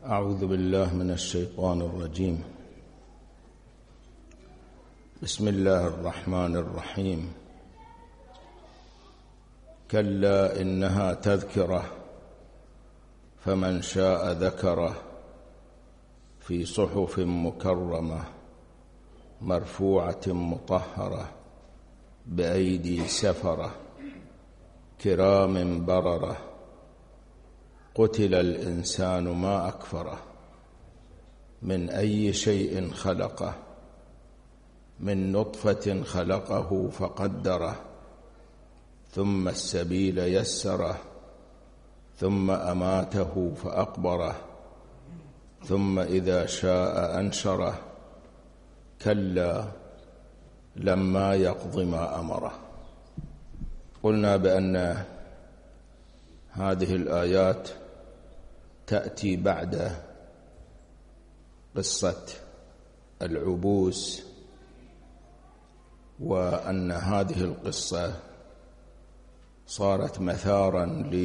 أعوذ بالله من الشيطان الرجيم. بسم الله الرحمن الرحيم. كلا إنها تذكرة فمن شاء ذكره في صحف مكرمة مرفوعة مطهرة بأيدي سفرة كرام بررة. قتل الإنسان ما أكفره من أي شيء خلقه من نطفة خلقه فقدره ثم السبيل يسره ثم أماته فأقبره ثم إذا شاء أنشره كلا لما يقض ما أمره. قلنا بأن هذه الآيات تأتي بعد قصة العبوس، وأن هذه القصة صارت مثاراً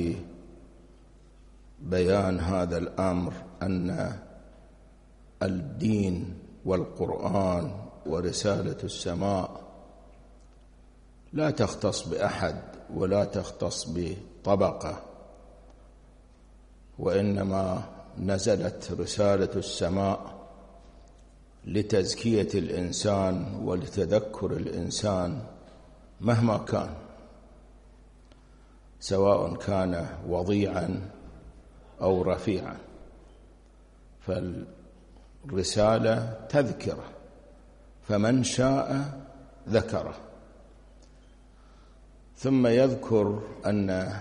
لبيان هذا الأمر، أن الدين والقرآن ورسالة السماء لا تختص بأحد ولا تختص بطبقة، وإنما نزلت رسالة السماء لتزكية الإنسان ولتذكر الإنسان مهما كان، سواء كان وضيعا أو رفيعا. فالرسالة تذكرة، فمن شاء ذكره. ثم يذكر أن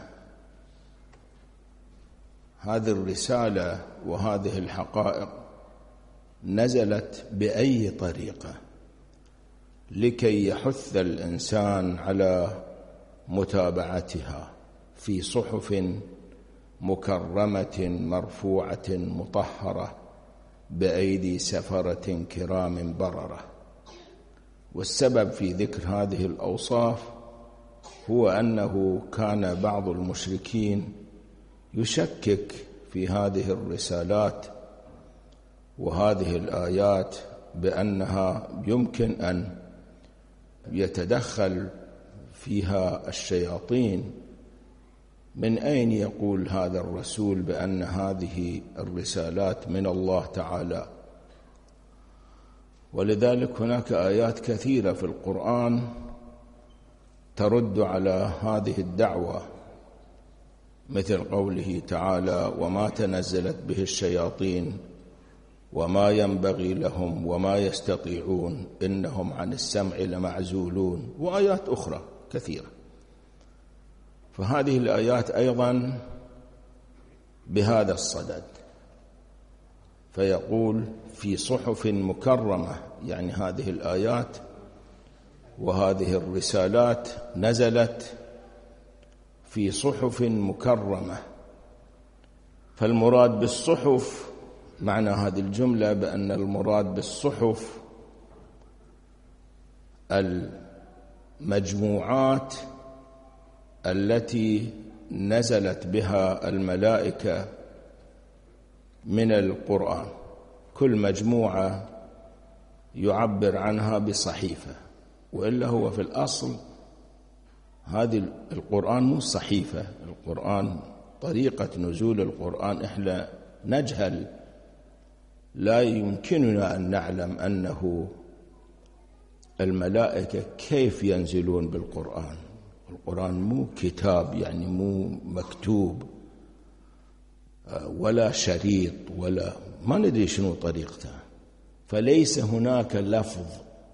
هذه الرسالة وهذه الحقائق نزلت بأي طريقة لكي يحث الإنسان على متابعتها في صحف مكرمة مرفوعة مطهرة بأيدي سفرة كرام بررة. والسبب في ذكر هذه الأوصاف هو أنه كان بعض المشركين يشكك في هذه الرسالات وهذه الآيات بأنها يمكن أن يتدخل فيها الشياطين. من أين يقول هذا الرسول بأن هذه الرسالات من الله تعالى؟ ولذلك هناك آيات كثيرة في القرآن ترد على هذه الدعوة، مثل قوله تعالى: وما تنزلت به الشياطين وما ينبغي لهم وما يستطيعون إنهم عن السمع لمعزولون، وآيات أخرى كثيرة. فهذه الآيات أيضا بهذا الصدد، فيقول في صحف مكرمة، يعني هذه الآيات وهذه الرسالات نزلت في صحف مكرمة. فالمراد بالصحف، معنى هذه الجملة بأن المراد بالصحف المجموعات التي نزلت بها الملائكة من القرآن. كل مجموعة يعبر عنها بصحيفة، وإلا هو في الأصل هذه القرآن مو صحيفة. القرآن طريقة نزول القرآن إحنا نجهل، لا يمكننا أن نعلم أنه الملائكة كيف ينزلون بالقرآن. القرآن مو كتاب، يعني مو مكتوب ولا شريط، ولا ما ندري شنو طريقته. فليس هناك لفظ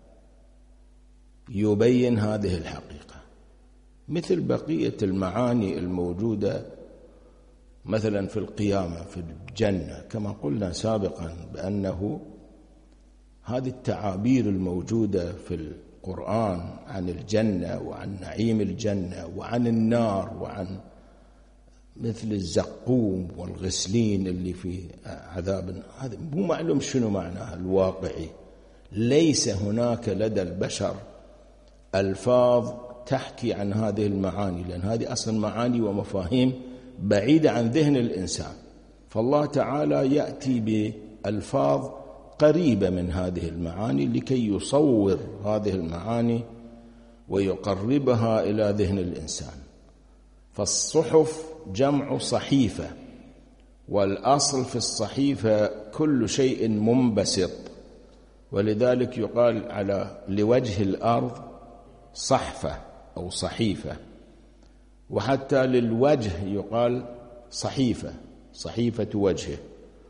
يبين هذه الحقيقة، مثل بقية المعاني الموجودة مثلا في القيامة في الجنة، كما قلنا سابقا بأنه هذه التعابير الموجودة في القرآن عن الجنة وعن نعيم الجنة وعن النار وعن مثل الزقوم والغسلين اللي في عذاب، هذا مو معلوم شنو معناها الواقعي. ليس هناك لدى البشر ألفاظ تحكي عن هذه المعاني، لأن هذه أصلا معاني ومفاهيم بعيدة عن ذهن الإنسان. فالله تعالى يأتي بألفاظ قريبة من هذه المعاني لكي يصور هذه المعاني ويقربها إلى ذهن الإنسان. فالصحف جمع صحيفة، والأصل في الصحيفة كل شيء منبسط، ولذلك يقال على لوجه الأرض صحفة أو صحيفة، وحتى للوجه يقال صحيفة، صحيفة وجهه.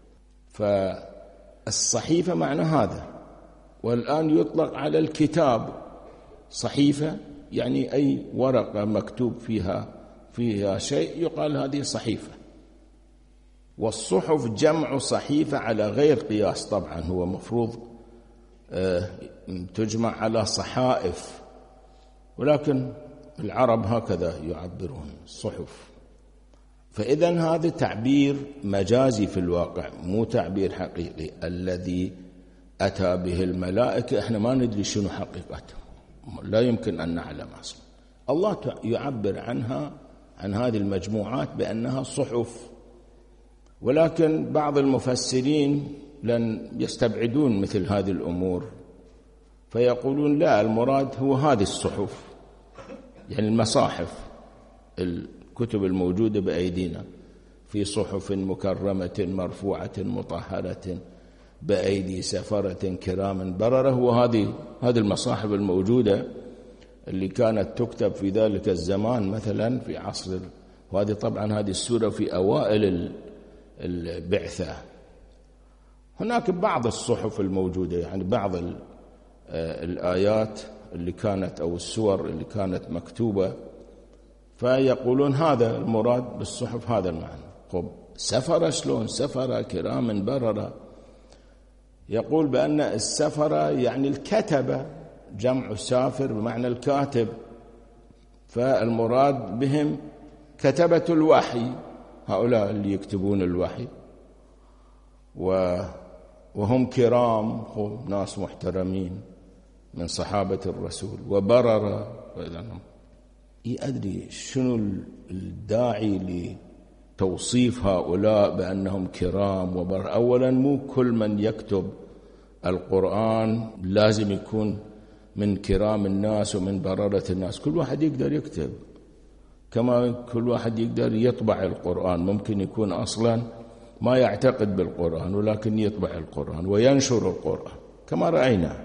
فالصحيفة معنى هذا. والآن يطلق على الكتاب صحيفة، يعني أي ورقة مكتوب فيها شيء يقال هذه صحيفة. والصحف جمع صحيفة على غير قياس، طبعا هو مفروض تجمع على صحائف، ولكن العرب هكذا يعبرون الصحف. فإذن هذا تعبير مجازي في الواقع، مو تعبير حقيقي. الذي أتى به الملائكة احنا ما ندري شنو حقيقته، لا يمكن أن نعلم أصلا. الله يعبر عنها، عن هذه المجموعات، بأنها صحف. ولكن بعض المفسرين لن يستبعدون مثل هذه الأمور، فيقولون لا، المراد هو هذه الصحف، يعني المصاحف، الكتب الموجودة بأيدينا، في صحف مكرمة مرفوعة مطهرة بأيدي سفرة كرام بررة. وهذه المصاحف الموجودة اللي كانت تكتب في ذلك الزمان مثلا في عصر، وهذه طبعا هذه السورة في أوائل البعثة. هناك بعض الصحف الموجودة، يعني بعض الآيات اللي كانت أو السور اللي كانت مكتوبة، فيقولون هذا المراد بالصحف، هذا المعنى. طب سفرة شلون؟ سفرة كرام بررة. يقول بأن السفرة يعني الكتبة، جمع سافر بمعنى الكاتب، فالمراد بهم كتبة الوحي، هؤلاء اللي يكتبون الوحي، وهم كرام، هم ناس محترمين من صحابة الرسول، وبررة. أدري شنو الداعي لتوصيف هؤلاء بأنهم كرام وبررة. أولا مو كل من يكتب القرآن لازم يكون من كرام الناس ومن بررة الناس، كل واحد يقدر يكتب، كما كل واحد يقدر يطبع القرآن. ممكن يكون أصلا ما يعتقد بالقرآن ولكن يطبع القرآن وينشر القرآن كما رأينا.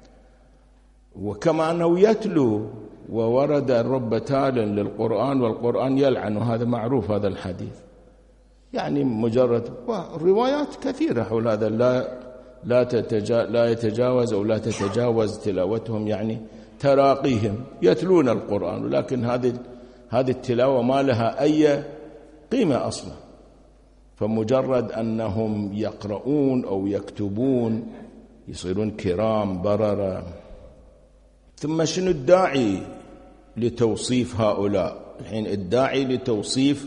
وكما أنه يتلو، وورد الرب تال للقرآن والقرآن يلعن، وهذا معروف هذا الحديث. يعني مجرد روايات كثيرة حول هذا، لا يتجاوز أو لا تتجاوز تلاوتهم يعني تراقيهم، يتلون القرآن، ولكن هذه التلاوة ما لها أي قيمة أصلا. فمجرد أنهم يقرؤون أو يكتبون يصيرون كرام بررة. ثم شنو الداعي لتوصيف هؤلاء؟ الحين الداعي لتوصيف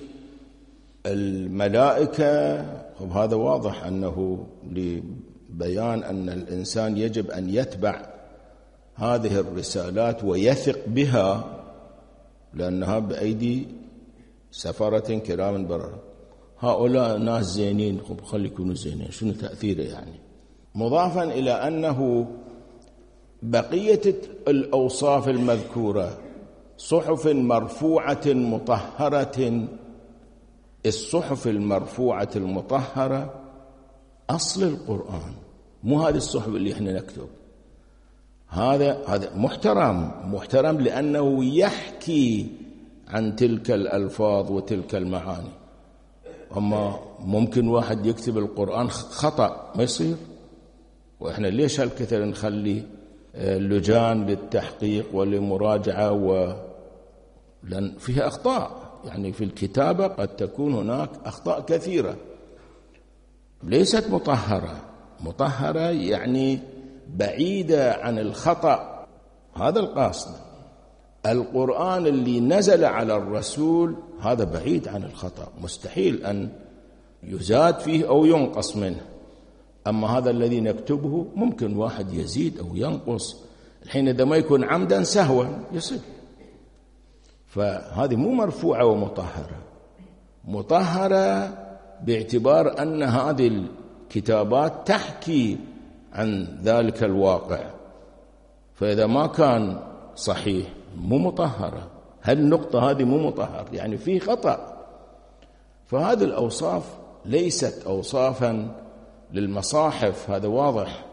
الملائكة، هذا واضح أنه لبيان أن الإنسان يجب أن يتبع هذه الرسالات ويثق بها، لأنها بأيدي سفرة كرام بررة. هؤلاء ناس زينين، خلي يكونوا زينين، شنو تأثيره يعني؟ مضافا إلى أنه بقية الأوصاف المذكورة صحف مرفوعة مطهرة. الصحف المرفوعة المطهرة أصل القرآن، مو هذه الصحف اللي احنا نكتب. هذا محترم لأنه يحكي عن تلك الألفاظ وتلك المعاني. أما ممكن واحد يكتب القرآن خطأ، ما يصير. وإحنا ليش هالكثر نخلي لجان للتحقيق ولمراجعة، لأن فيها أخطاء، يعني في الكتابة قد تكون هناك أخطاء كثيرة ليست مطهرة يعني بعيدة عن الخطأ، هذا القاصد. القرآن اللي نزل على الرسول هذا بعيد عن الخطأ، مستحيل أن يزاد فيه أو ينقص منه. أما هذا الذي نكتبه ممكن واحد يزيد أو ينقص، الحين إذا ما يكون عمدا سهوا يصير. فهذه مو مرفوعة ومطهرة، مطهرة باعتبار أن هذه الكتابات تحكي عن ذلك الواقع، فإذا ما كان صحيح مو مطهرة، هالنقطة هذه مو مطهر، يعني فيه خطأ. فهذه الأوصاف ليست أوصافا للمصاحف، هذا واضح.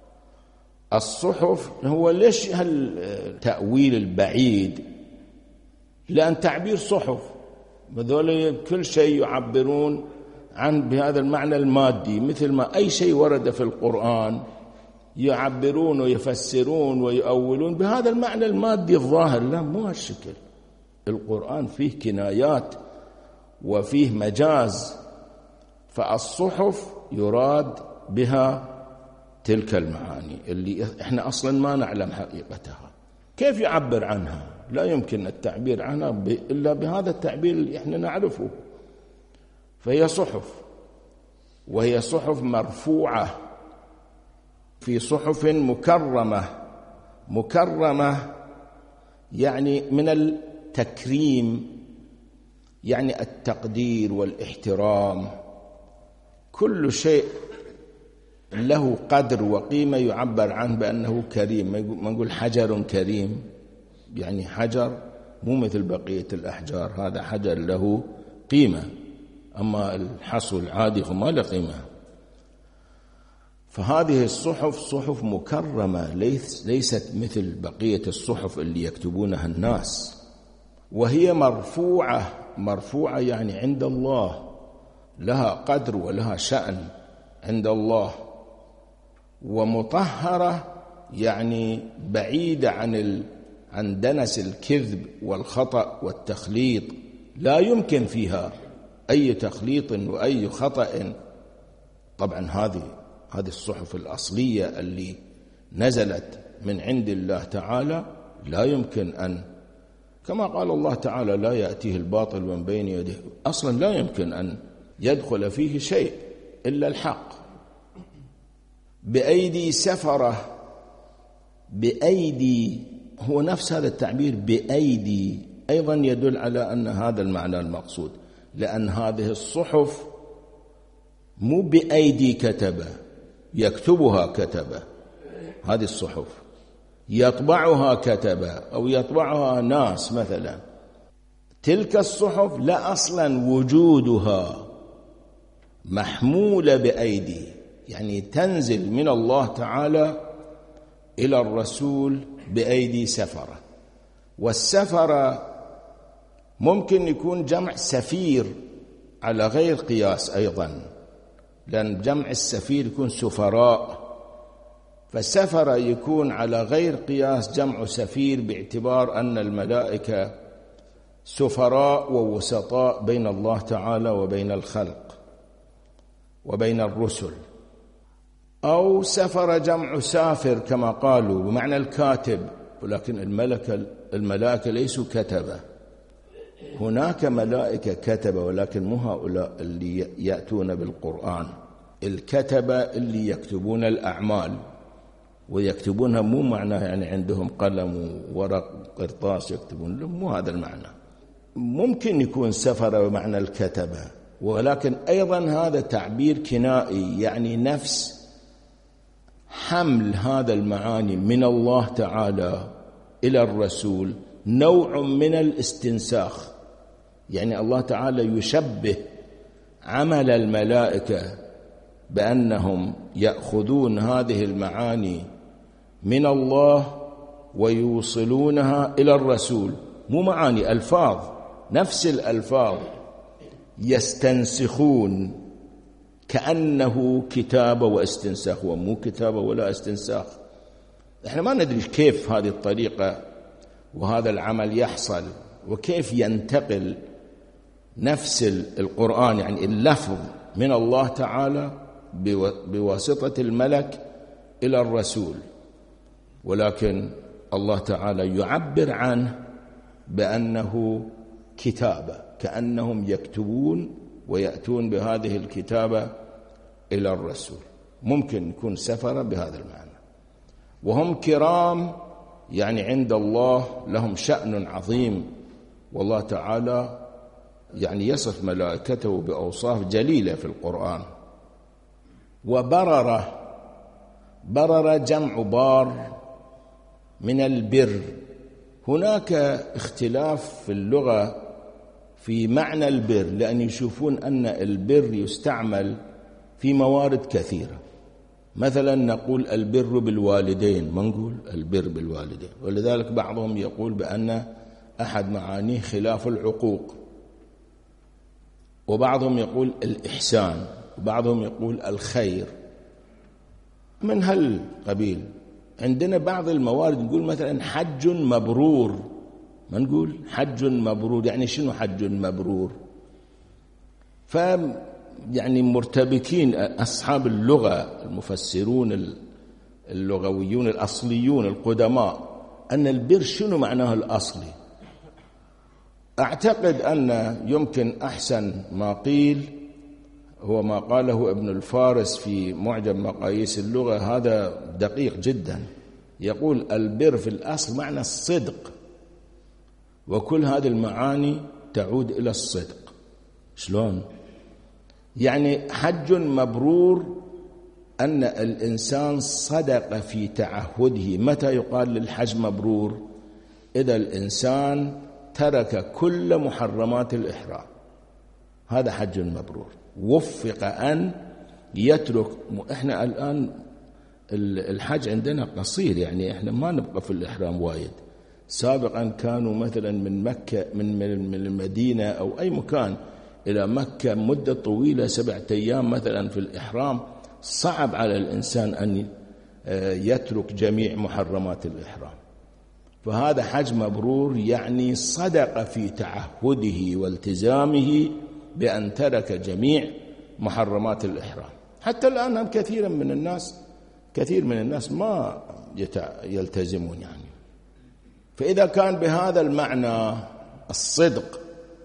الصحف هو ليش هالتأويل البعيد؟ لأن تعبير صحف بذول كل شيء يعبرون عن بهذا المعنى المادي، مثل ما أي شيء ورد في القرآن يعبرون ويفسرون ويؤولون بهذا المعنى المادي الظاهر. لا، مو هالشكل. القرآن فيه كنايات وفيه مجاز، فالصحف يراد بها تلك المعاني اللي احنا أصلا ما نعلم حقيقتها. كيف يعبر عنها؟ لا يمكن التعبير عنها إلا بهذا التعبير اللي احنا نعرفه. فهي صحف، وهي صحف مرفوعة في صحف مكرمة. مكرمة يعني من التكريم، يعني التقدير والاحترام. كل شيء له قدر وقيمة يعبر عنه بأنه كريم. ما نقول حجر كريم، يعني حجر مو مثل بقية الأحجار، هذا حجر له قيمة، أما الحصى العادي فما له قيمة. فهذه الصحف صحف مكرمة، ليست مثل بقية الصحف اللي يكتبونها الناس. وهي مرفوعة. مرفوعة يعني عند الله، لها قدر ولها شأن عند الله. ومطهرة يعني بعيدة عن دنس الكذب والخطأ والتخليط، لا يمكن فيها أي تخليط وأي خطأ. طبعا هذه الصحف الأصلية اللي نزلت من عند الله تعالى لا يمكن أن، كما قال الله تعالى لا يأتيه الباطل من بين يديه، أصلا لا يمكن أن يدخل فيه شيء إلا الحق. بأيدي سفرة، بأيدي، هو نفس هذا التعبير بأيدي أيضا يدل على أن هذا المعنى المقصود، لأن هذه الصحف مو بأيدي كتبة يكتبها كتبة، هذه الصحف يطبعها كتبة أو يطبعها ناس مثلا. تلك الصحف لا أصلا وجودها محمولة بأيدي، يعني تنزل من الله تعالى إلى الرسول بأيدي سفرة. والسفرة ممكن يكون جمع سفير على غير قياس أيضا، لأن جمع السفير يكون سفراء، فالسفرة يكون على غير قياس جمع سفير، باعتبار أن الملائكة سفراء ووسطاء بين الله تعالى وبين الخلق وبين الرسل. أو سفر جمع سافر كما قالوا بمعنى الكاتب، ولكن الملائكة ليسوا كتبة. هناك ملائكة كتبة، ولكن مو هؤلاء اللي يأتون بالقرآن. الكتبة اللي يكتبون الأعمال، ويكتبونها مو معناه يعني عندهم قلم وورق قرطاس يكتبون، مو هذا المعنى. ممكن يكون سفر بمعنى الكتبة، ولكن أيضا هذا تعبير كنائي، يعني نفس حمل هذا المعاني من الله تعالى إلى الرسول نوع من الاستنساخ. يعني الله تعالى يشبه عمل الملائكة بأنهم يأخذون هذه المعاني من الله ويوصلونها إلى الرسول، مو معاني ألفاظ، نفس الألفاظ يستنسخون كأنه كتابة واستنساخ، ومو كتابة ولا استنساخ. احنا ما ندري كيف هذه الطريقة وهذا العمل يحصل، وكيف ينتقل نفس القرآن يعني اللفظ من الله تعالى بواسطة الملك إلى الرسول، ولكن الله تعالى يعبر عنه بأنه كتابة، كأنهم يكتبون ويأتون بهذه الكتابة إلى الرسول. ممكن يكون سفر بهذا المعنى. وهم كرام يعني عند الله لهم شأن عظيم، والله تعالى يعني يصف ملائكته بأوصاف جليلة في القرآن. وبررة، بررة جمع بار من البر. هناك اختلاف في اللغة في معنى البر، لأن يشوفون أن البر يستعمل في موارد كثيرة. مثلا نقول البر بالوالدين، ما نقول البر بالوالدين، ولذلك بعضهم يقول بأن أحد معانيه خلاف العقوق، وبعضهم يقول الإحسان، وبعضهم يقول الخير، من هالقبيل. عندنا بعض الموارد نقول مثلا حج مبرور، ما نقول حج مبرور. يعني شنو حج مبرور؟ يعني مرتبكين أصحاب اللغة، المفسرون اللغويون الأصليون القدماء، أن البر شنو معناه الأصلي. أعتقد أن يمكن أحسن ما قيل هو ما قاله ابن الفارس في معجم مقاييس اللغة، هذا دقيق جدا. يقول البر في الأصل معنى الصدق، وكل هذه المعاني تعود إلى الصدق. شلون؟ يعني حج مبرور أن الإنسان صدق في تعهده. متى يقال للحج مبرور؟ إذا الإنسان ترك كل محرمات الإحرام، هذا حج مبرور. وفق أن يترك. إحنا الآن الحج عندنا قصير، يعني إحنا ما نبقى في الإحرام وايد. سابقا كانوا مثلا من مكة، من المدينة أو أي مكان إلى مكة مدة طويلة، 7 أيام مثلا في الإحرام. صعب على الإنسان أن يترك جميع محرمات الإحرام. فهذا حج مبرور، يعني صدق في تعهده والتزامه بأن ترك جميع محرمات الإحرام. حتى الآن هم كثير من الناس ما يلتزمون يعني. فإذا كان بهذا المعنى الصدق،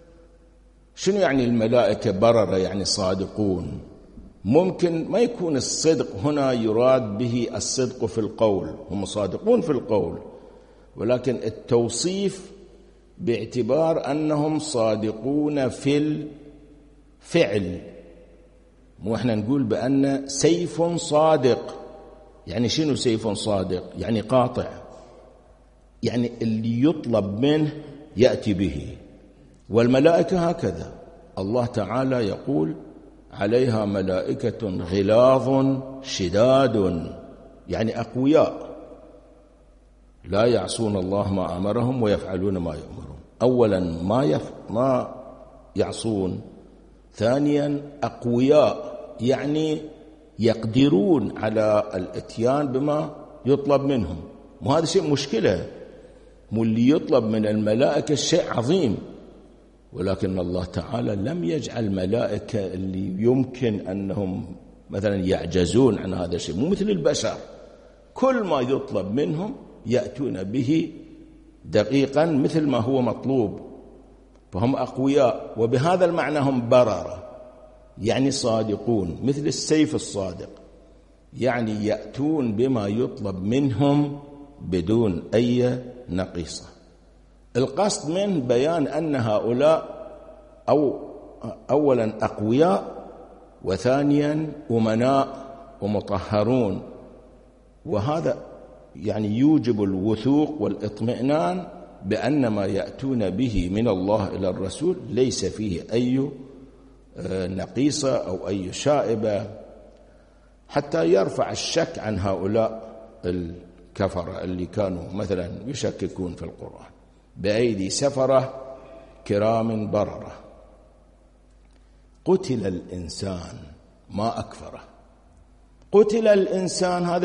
شنو يعني الملائكة بررة يعني صادقون؟ ممكن ما يكون الصدق هنا يراد به الصدق في القول، هم صادقون في القول، ولكن التوصيف باعتبار أنهم صادقون في الفعل. مو احنا نقول بأن سيف صادق. يعني شنو سيف صادق؟ يعني قاطع، يعني اللي يطلب منه يأتي به. والملائكة هكذا، الله تعالى يقول عليها ملائكة غلاظ شداد، يعني أقوياء، لا يعصون الله ما أمرهم ويفعلون ما يؤمرون. أولا ما يعصون، ثانيا أقوياء، يعني يقدرون على الاتيان بما يطلب منهم. وهذا شيء مشكلة، واللي يطلب من الملائكة شيء عظيم، ولكن الله تعالى لم يجعل ملائكة اللي يمكن أنهم مثلا يعجزون عن هذا الشيء، مو مثل البشر، كل ما يطلب منهم يأتون به دقيقا مثل ما هو مطلوب. فهم أقوياء، وبهذا المعنى هم بررة، يعني صادقون مثل السيف الصادق، يعني يأتون بما يطلب منهم بدون أي نقيصة. القصد من بيان أن هؤلاء أولا أقوياء، وثانيا أمناء ومطهرون، وهذا يعني يوجب الوثوق والاطمئنان بأن ما يأتون به من الله إلى الرسول ليس فيه أي نقيصة أو أي شائبة، حتى يرفع الشك عن هؤلاء الكفرة اللي كانوا مثلا يشككون في القرآن. بأيدي سفرة كرام بررة. قتل الإنسان ما أكفره. قتل الإنسان، هذا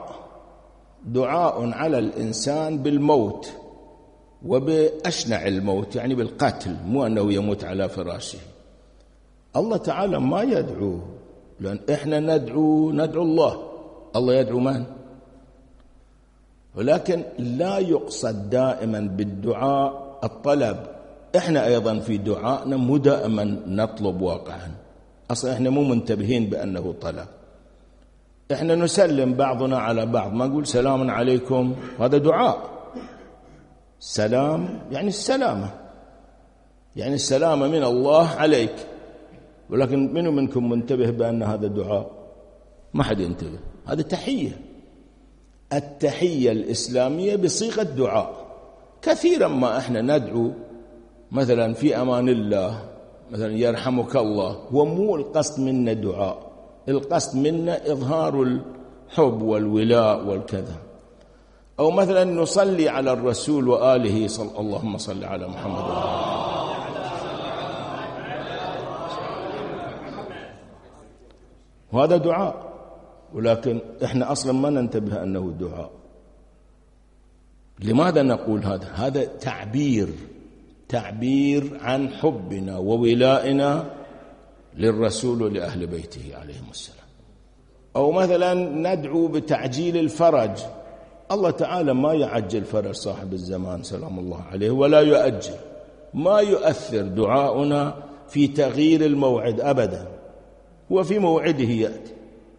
دعاء على الإنسان بالموت، وبأشنع الموت، يعني بالقتل، مو أنه يموت على فراشه. الله تعالى ما يدعوه، لأن إحنا ندعو الله يدعو من؟ ولكن لا يقصد دائما بالدعاء الطلب. إحنا أيضا في دعائنا مو دائما نطلب واقعا، أصلا إحنا مو منتبهين بأنه طلب. إحنا نسلم بعضنا على بعض، ما نقول سلام عليكم، هذا دعاء. سلام يعني السلامة، يعني السلامة من الله عليك، ولكن من منكم منتبه بأن هذا دعاء؟ ما حد ينتبه. هذا تحية، التحية الإسلامية بصيغة دعاء. كثيرا ما احنا ندعو مثلا في أمان الله، مثلا يرحمك الله، هو مو القصد منا دعاء، القصد منا إظهار الحب والولاء والكذا. أو مثلا نصلي على الرسول وآله اللهم صل على محمد وآله، وهذا دعاء، ولكن احنا أصلا ما ننتبه أنه دعاء. لماذا نقول هذا؟ هذا تعبير عن حبنا وولائنا للرسول ولأهل بيته عليهم السلام. أو مثلا ندعو بتعجيل الفرج، الله تعالى ما يعجل فرج صاحب الزمان سلام الله عليه ولا يؤجل، ما يؤثر دعاؤنا في تغيير الموعد أبدا، وفي موعده يأتي.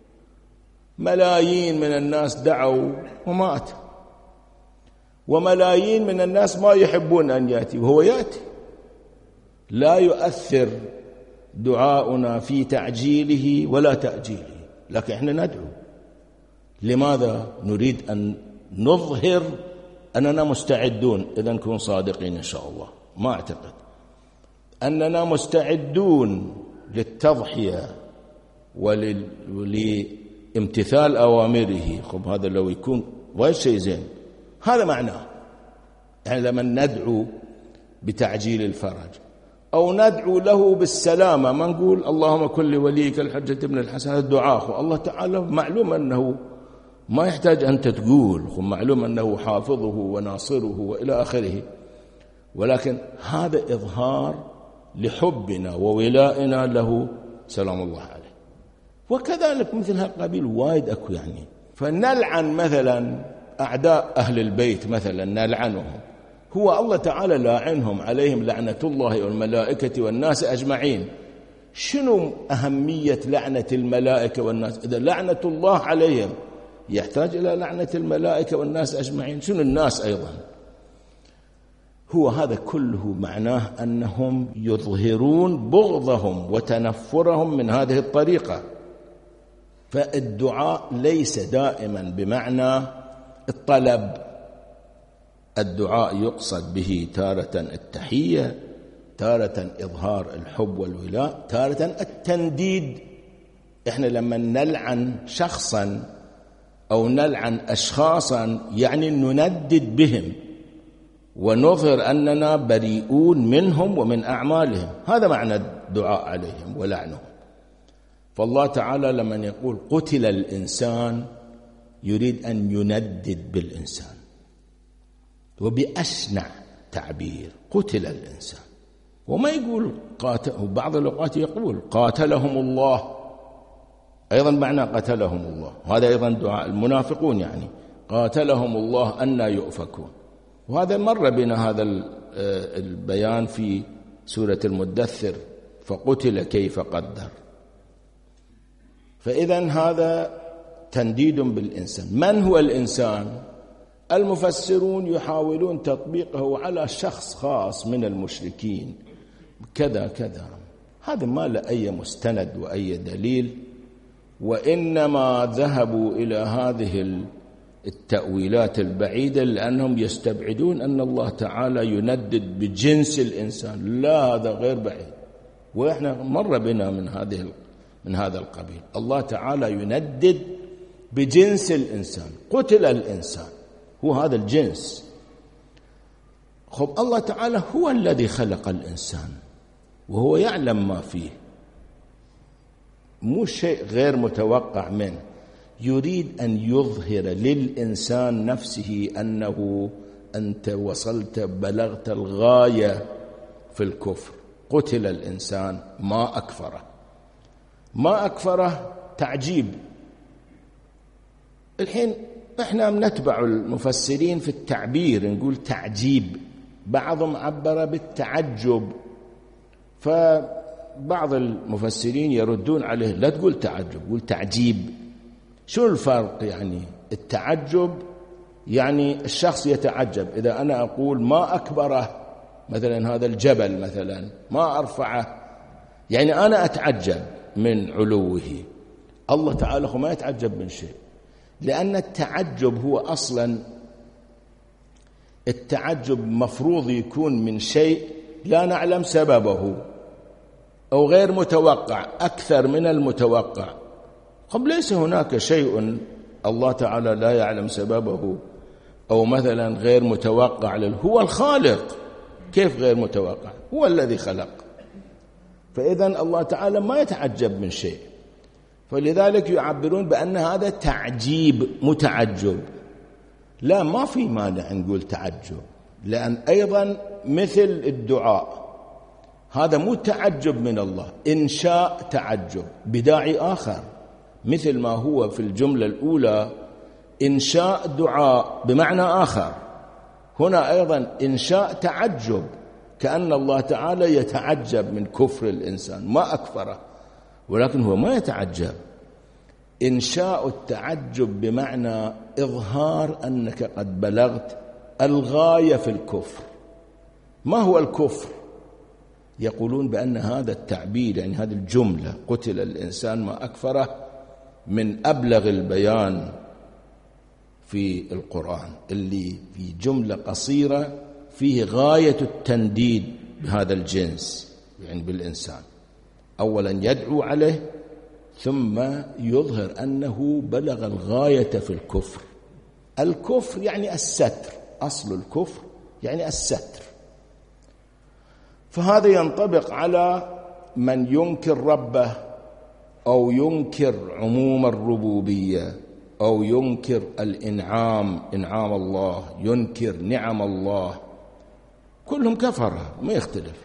ملايين من الناس دعوا ومات، وملايين من الناس ما يحبون أن يأتي وهو يأتي. لا يؤثر دعاؤنا في تعجيله ولا تأجيله، لكن احنا ندعو. لماذا؟ نريد أن نظهر أننا مستعدون. إذا نكون صادقين إن شاء الله، ما أعتقد أننا مستعدون للتضحية ولامتثال أوامره. خب هذا لو يكون غير شيء زين، هذا معناه. يعني لما ندعو بتعجيل الفرج أو ندعو له بالسلامة، ما نقول اللهم كن لوليك الحجة ابن الحسن، الدعاء الله تعالى معلوم أنه ما يحتاج أنت تقول، معلوم أنه حافظه وناصره وإلى آخره، ولكن هذا إظهار لحبنا وولائنا له سلام الله عليه. وكذلك مثل هالقبيل وايد أكو يعني. فنلعن مثلا أعداء أهل البيت مثلا، نلعنهم، هو الله تعالى لاعنهم عليهم لعنة الله والملائكة والناس أجمعين. شنو أهمية لعنة الملائكة والناس؟ إذا لعنة الله عليهم يحتاج إلى لعنة الملائكة والناس أجمعين، شنو الناس أيضا؟ هو هذا كله معناه أنهم يظهرون بغضهم وتنفرهم من هذه الطريقة. فالدعاء ليس دائما بمعنى الطلب، الدعاء يقصد به تارة التحية، تارة إظهار الحب والولاء، تارة التنديد. إحنا لما نلعن شخصا أو نلعن أشخاصا يعني نندد بهم ونظهر أننا بريئون منهم ومن أعمالهم، هذا معنى الدعاء عليهم ولعنهم. فالله تعالى لما يقول قتل الإنسان يريد أن يندد بالإنسان، وبأشنع تعبير قتل الإنسان. وما يقول قاتل، بعض الأوقات يقول قاتلهم الله، أيضا معنى قتلهم الله، وهذا أيضا دعاء المنافقون يعني قاتلهم الله أنى يؤفكون. وهذا مر بنا هذا البيان في سورة المدثر، فقتل كيف قدر. فإذا هذا تنديد بالإنسان. من هو الإنسان؟ المفسرون يحاولون تطبيقه على شخص خاص من المشركين كذا كذا، هذا ما له أي مستند وأي دليل، وإنما ذهبوا إلى هذه التأويلات البعيدة لأنهم يستبعدون أن الله تعالى يندد بجنس الإنسان. لا، هذا غير بعيد، وإحنا مر بنا من هذا القبيل. الله تعالى يندد بجنس الإنسان، قتل الإنسان، هو هذا الجنس. خب الله تعالى هو الذي خلق الإنسان وهو يعلم ما فيه، مو شيء غير متوقع منه. يريد أن يظهر للإنسان نفسه أنه أنت وصلت بلغت الغاية في الكفر. قتل الإنسان، ما أكفره، ما أكفره تعجيب. الحين احنا نتبع المفسرين في التعبير، نقول تعجيب، بعضهم عبر بالتعجب، فبعض المفسرين يردون عليه لا تقول تعجب، قول تعجيب. شو الفرق يعني؟ التعجب يعني الشخص يتعجب، إذا أنا أقول ما أكبره مثلا هذا الجبل مثلا ما أرفعه، يعني أنا أتعجب من علوه. الله تعالى هو ما يتعجب من شيء، لأن التعجب هو أصلا التعجب مفروض يكون من شيء لا نعلم سببه أو غير متوقع أكثر من المتوقع. طب ليس هناك شيء الله تعالى لا يعلم سببه أو مثلا غير متوقع هو الخالق، كيف غير متوقع؟ هو الذي خلق. فإذا الله تعالى ما يتعجب من شيء، فلذلك يعبرون بأن هذا تعجيب متعجب. لا، ما في مانع نقول تعجب، لأن أيضا مثل الدعاء هذا مو تعجب من الله، إنشاء تعجب بداعي آخر، مثل ما هو في الجملة الأولى إنشاء دعاء بمعنى آخر، هنا أيضا إنشاء تعجب، كأن الله تعالى يتعجب من كفر الإنسان، ما أكفره ولكن هو ما يتعجب. إنشاء التعجب بمعنى إظهار أنك قد بلغت الغاية في الكفر. ما هو الكفر؟ يقولون بأن هذا التعبير، يعني هذه الجملة قتل الإنسان ما أكفره، من أبلغ البيان في القرآن، اللي في جملة قصيرة فيه غاية التنديد بهذا الجنس، يعني بالإنسان. أولا يدعو عليه، ثم يظهر أنه بلغ الغاية في الكفر. الكفر يعني الستر، أصل الكفر يعني الستر. فهذا ينطبق على من ينكر ربه أو ينكر عموم الربوبية أو ينكر الإنعام، إنعام الله، ينكر نعم الله، كلهم كفرة ما يختلف.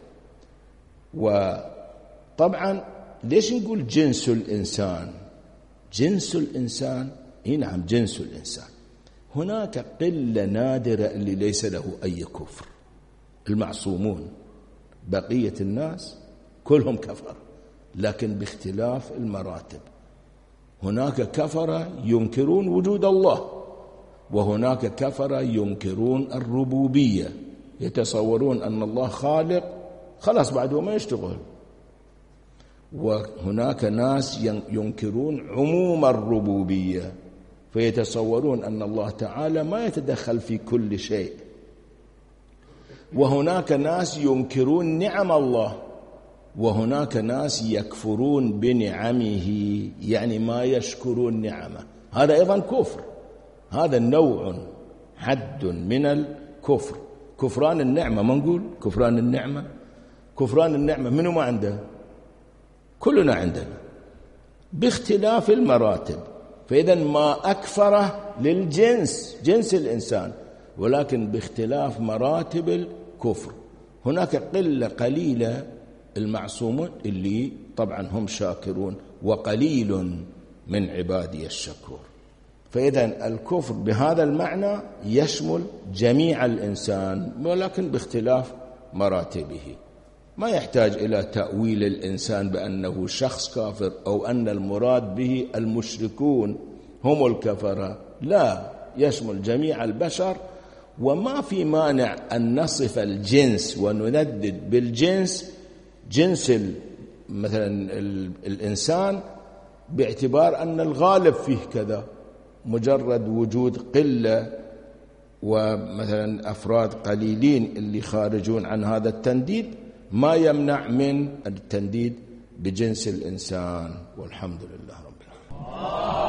وطبعا ليش نقول جنس الإنسان؟ جنس الإنسان، نعم جنس الإنسان، هناك قلة نادرة اللي ليس له أي كفر، المعصومون، بقية الناس كلهم كفر، لكن باختلاف المراتب. هناك كفر ينكرون وجود الله، وهناك كفر ينكرون الربوبية، يتصورون أن الله خالق خلاص بعده ما يشتغل. وهناك ناس ينكرون عموم الربوبية، فيتصورون أن الله تعالى ما يتدخل في كل شيء. وهناك ناس ينكرون نعم الله، وهناك ناس يكفرون بنعمه، يعني ما يشكرون نعمه، هذا أيضا كفر. هذا نوع حد من الكفر. كفران النعمة، ما نقول كفران النعمة، كفران النعمة منو ما عنده؟ كلنا عندنا باختلاف المراتب. فإذا ما أكفره للجنس، جنس الإنسان، ولكن باختلاف مراتب الكفر. هناك قلة قليلة المعصومون اللي طبعا هم شاكرون، وقليل من عبادي الشكور. فإذا الكفر بهذا المعنى يشمل جميع الإنسان، ولكن باختلاف مراتبه. ما يحتاج إلى تأويل الإنسان بأنه شخص كافر أو أن المراد به المشركون هم الكفرة، لا، يشمل جميع البشر. وما في مانع أن نصف الجنس ونندد بالجنس، جنس مثلا الإنسان، باعتبار أن الغالب فيه كذا، مجرد وجود قلة ومثلا أفراد قليلين اللي خارجون عن هذا التنديد ما يمنع من التنديد بجنس الإنسان. والحمد لله رب العالمين.